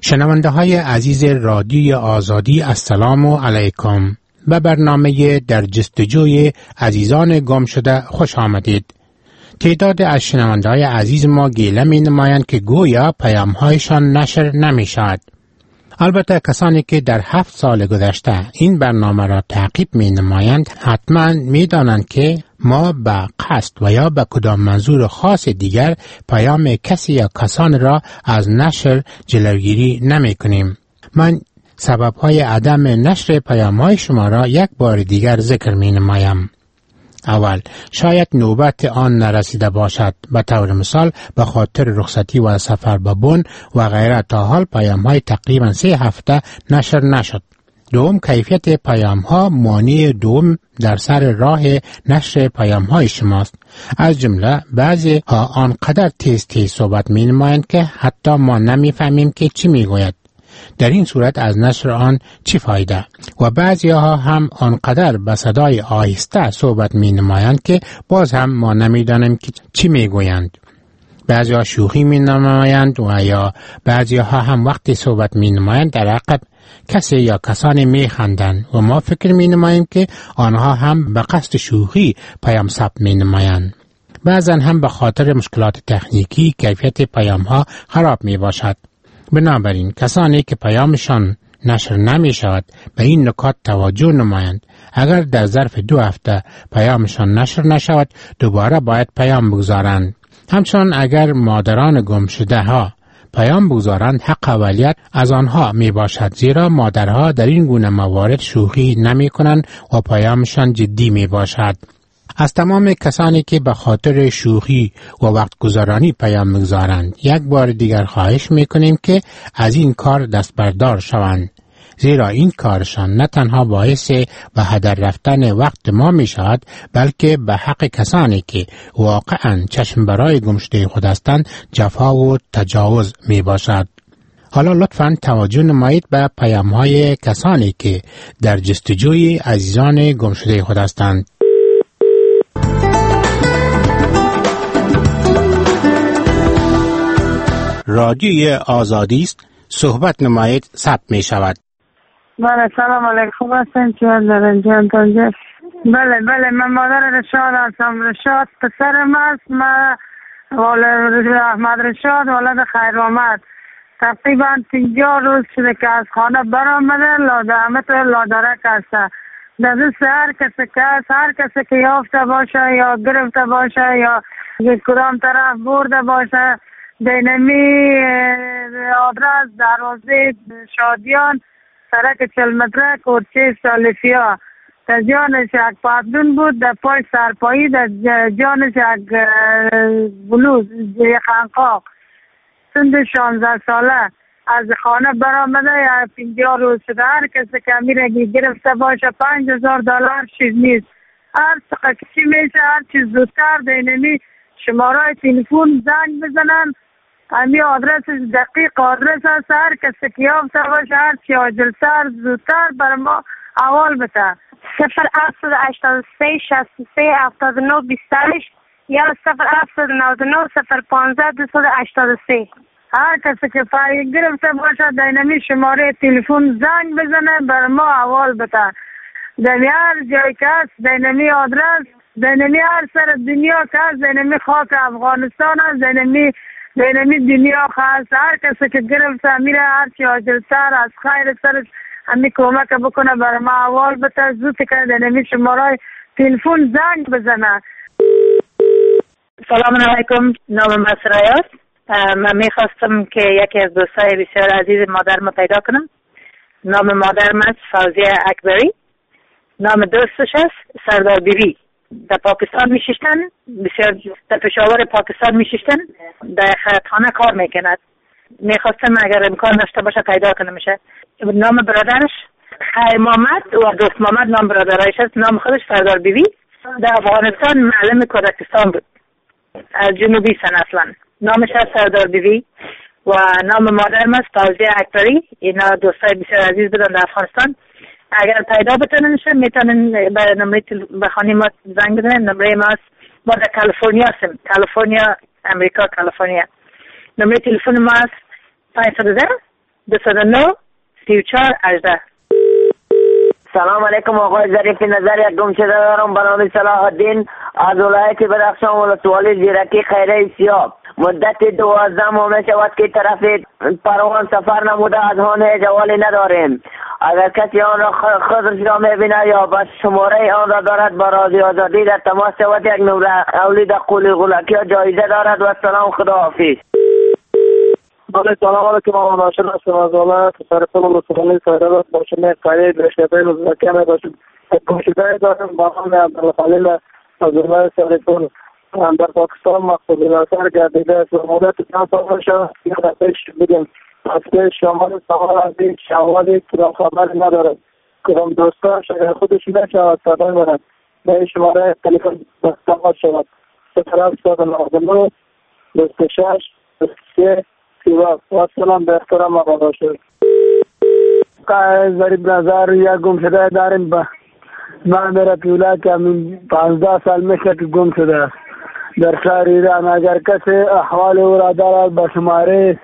شنونده های عزیز رادیوی آزادی، السلام علیکم. به برنامه در جستجوی عزیزان گم شده خوش آمدید. تعداد از شنونده های عزیز ما گیله می نمایند که گویا پیام هایشان نشر نمی شود. البته کسانی که در 7 سال گذشته این برنامه را تعقیب می نمایند حتما می دانند که ما به قصد و یا به کدام منظور خاص دیگر پیام کسی یا کسان را از نشر جلوگیری نمی کنیم. من سبب های عدم نشر پیام های شما را یک بار دیگر ذکر می نمایم. اول، شاید نوبت آن نرسیده باشد. به طور مثال به خاطر رخصتی و سفر به بن و غیره تا حال پیام های تقریبا 3 هفته نشر نشد. دوم، کیفیت پیام ها مانع دوم در سر راه نشر پیام های شماست. از جمله بعضی ها آنقدر تیز صحبت می نمایند که حتی ما نمی فهمیم که چی می گوید. در این صورت از نشر آن چی فایده؟ و بعضی ها هم آنقدر به صدای آهسته صحبت می نمایند که باز هم ما نمی دانیم که چی می گویند. بعضی ها شوخی می نمایند و یا بعضی ها هم وقتی صحبت می نمایند در عقب کسی یا کسانی می خندند و ما فکر می نماییم که آنها هم به قصد شوخی پیام ثبت می نمایند. بعضا هم به خاطر مشکلات تکنیکی کیفیت پیام ها خراب می باشد. بنابراین کسانی که پیامشان نشر نمی شود به این نکات توجه نمایند. اگر در ظرف 2 هفته پیامشان نشر نشود دوباره باید پیام بگذارند. همچنان اگر مادران گم شده ها پیام بگذارند حق اولیت از آنها می باشد، زیرا مادرها در این گونه موارد شوخی نمی کنند و پیامشان جدی می باشد. از تمام کسانی که به خاطر شوخی و وقت گذرانی پیام می‌گذارند یک بار دیگر خواهش می‌کنیم که از این کار دست بردار شوند، زیرا این کارشان نه تنها باعث به هدر رفتن وقت ما می‌شود بلکه به حق کسانی که واقعاً چشم برای گمشده خود هستند جفا و تجاوز می‌باشد. حالا لطفاً توجه نمایید به پیام‌های کسانی که در جستجوی عزیزان گمشده خود هستند. رادیوی آزادی است، صحبت نمایید، ثبت می شود. بله، سلام علیکم. هستم چیان دارن جان تانجه. بله من مادر رشاد هستم. رشاد پسرم است. من احمد رشاد ولد خیر آمد. تقریبا 50 روز شده که از خانه برآمده. لادرمت لادرک است. در دست هر کسی که یافته باشه یا گرفته باشه یا کدام طرف برده باشه دینمی آدرس دروازه شادیان سرک 40 متره کورچه سالفیا. در جانش یک پادون بود، در پای سرپایی، در جانش یک بلوز، یک خنقاق. سند 16 ساله از خانه برآمده. یا 50 روز شده. هر کسی که میره گرفته باشه $5,000 چیز نیست. هر چقدر چی میشه هر چیز زودتر دینمی شماره تلفن زنگ بزنن. امی آدرس دقیق آدرس هست. هر کسی که یافته باشه هر چی عاجلتر زودتر بر ما اول بده. 0783 63 79 28 یا 0799 015 283. هر کسی که فایل گرفته باشه دینمی شماره تلفن زنگ بزنه بر ما اول بده. در هر جایی که هست دینمی آدرس دینمی هر سر دنیا که هست دینمی خاک افغانستان هست دینمی دنیا هست. هر کسی که گرفته میره هر چی عاجلتر از خیر سرش همی کمک بکنه بر ما اول بده. زود که دینمی شماره تلفن زنگ بزنه. سلام علیکم. نام من سرایات. من میخواستم که یکی از دوستای بسیار عزیز مادرم پیدا کنم. نام مادرم است فوزیه اکبری. نام دوستش است سردار بیبی. در پاکستان میشیشتن، بسیار در پشاور پاکستان میشیشتن، در خیاطخانه کار میکند. میخواستم اگر امکان داشته باشه پیدا کنمشه. نام برادرش خیر محمد و دوست محمد نام برادرش است. نام خودش سردار بیبی. در افغانستان معلم کودکستان بود، از جنوبی سن اصلا. نامش است سردار بیبی و نام مادرم است فوزیه اکبری. اینا دوستای بسیار عزیز بودن در افغانستان. اگر پیدا بتونن میتونن به نمره به خانه ما زنگ بزنن. نمره ما است، ما در کالیفرنیا هستیم، کالیفرنیا امریکا، کالیفرنیا. نمره تلفن ما است 510 209 34 18. سلام علیکم آقای ظریف نظر. یک گم شده دارم به نام صلاح الدین از ولایت بدخشان ولسوالی زیرکی خیره سیاه. مدت 12 ماه می شود که طرف پروان سفر نموده، از آن هیچ حوالی نداریم. اگر کسی آن را خودش را می بیند یا بس شماره آن را دارد با رادیو آزادی در تماس شود. یک نمره اولید قولی غلکی جایزه دارد. و سلام، خداحافظ. سلام علیکم. آقا ناشر هستم از ولایت سرپل ولسوالی خیره باشم. قریب رشته روزنامه باشم. گمشده دارم با نام عبدالخلیل از ولایت سرپل در پاکستان مقصود اثر گردیده است. مدت 2 سال شد که در پیش بودیم. از پیش شمال سوال از این شوالی کدام خبری ندارد. کدام دوستانش اگر خودش نشود صدای برد به این شماره تلفن تماس شود. 079 26 23 و سلام به احترام آقا باشد. ضریب نظر یک گم شده داریم به معمر پیولا که همین 15 سال میشه که گم شده در شهر ایران. اگر کسی احوال او را دارد به شماره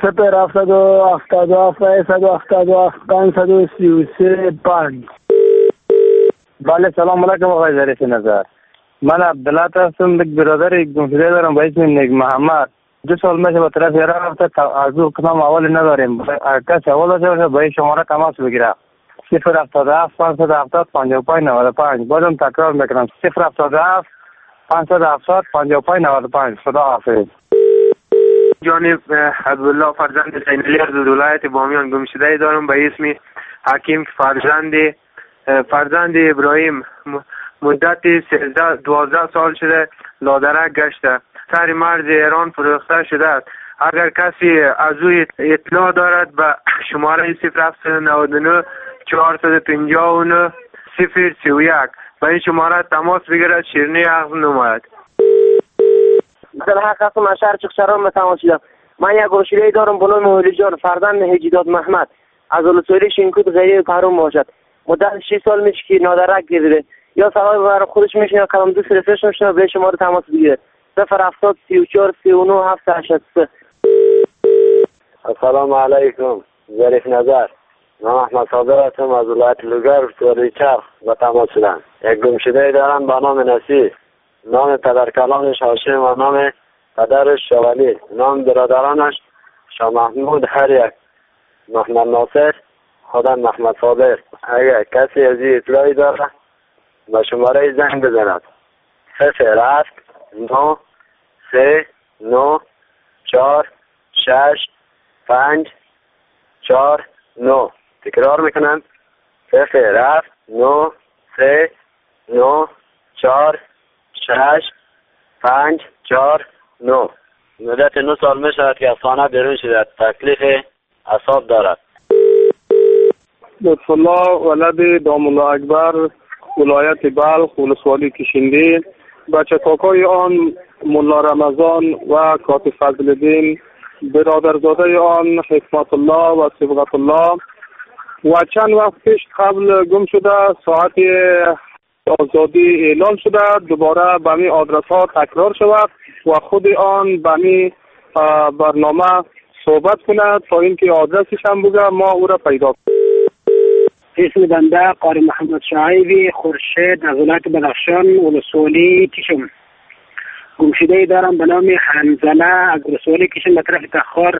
077 بله سلام علیکم آقای ظریف نظر. من عبدالله هستم. یک برادر یک گم شده دارم به اسم نیک محمد. 2 سال میشه به طرف ایران رفته. از او کدام حوالی نداریم. کسی حوال داشته باشه با این شماره تماس بگیره. 077 570 55 95. بازم تکرار میکنم 077 570 55 95. خدا حافظ. جانب عبدالله فرزند زینالی از ولایت بامیان گم شده دارم به اسم حکیم فرزند ابراهیم. مدت 12 سال شده لادرک گشته. سر مرز ایران فروخته شده است. اگر کسی از او اطلاع دارد به شماره 0799 459 031 به این شماره تماس بگیرد. شیرینی اخذ نماید. در حق هستم از شهر چخشران به تماس شدم. من یک گمشده دارم به نام مولی جان فرزند هجیداد محمد از ولسوالی شینکود غیره پروان باشد. مدت 6 سال میشه که نادرک گرفته. یا سوال برای خودش میشینه کلام دوست رفرش میشینه به شماره تماس بگیره. 070 34 39 783. السلام علیکم ظریف نظر. من احمد صادق هستم از ولایت لوگر ولسوالی چرخ به تماس شدم. یک گمشده دارم به نام نصیر. نام پدرکلانش هاشم و نام پدرش شوالی. نام برادرانش شاه محمود هر یک، محمد ناصر، خودم محمد صابر. اگر کسی از این اطلاعی داره به شماره زنگ بزند 079 39 4 6 5 4 9. تکرار میکنم 079 39 4 6 5 4 9. مدت 9 سال می شود که از خانه بیرون شده. تکلیف اعصاب دارد. لطف الله ولد دام الله اکبر ولایت بلخ ولسوالی کشنده. بچه کاکای آن ملا رمضان و کاتب فضل الدین، برادرزاده آن حکمت الله و صبغت الله. و چند وقت پیش قبل گم شده. ساعت آزادی اعلان شده. دوباره به می آدرس ها تکرار شود و خود آن به می برنامه صحبت کند تا اینکه آدرسش هم بگه ما او را پیدا کنیم. اسم بنده قاری محمد شعیبی خورشید از ولایت بدخشان ولسوالی کشم. گمشده دارم به نام حنظله از ولسوالی کشم به طرف تخار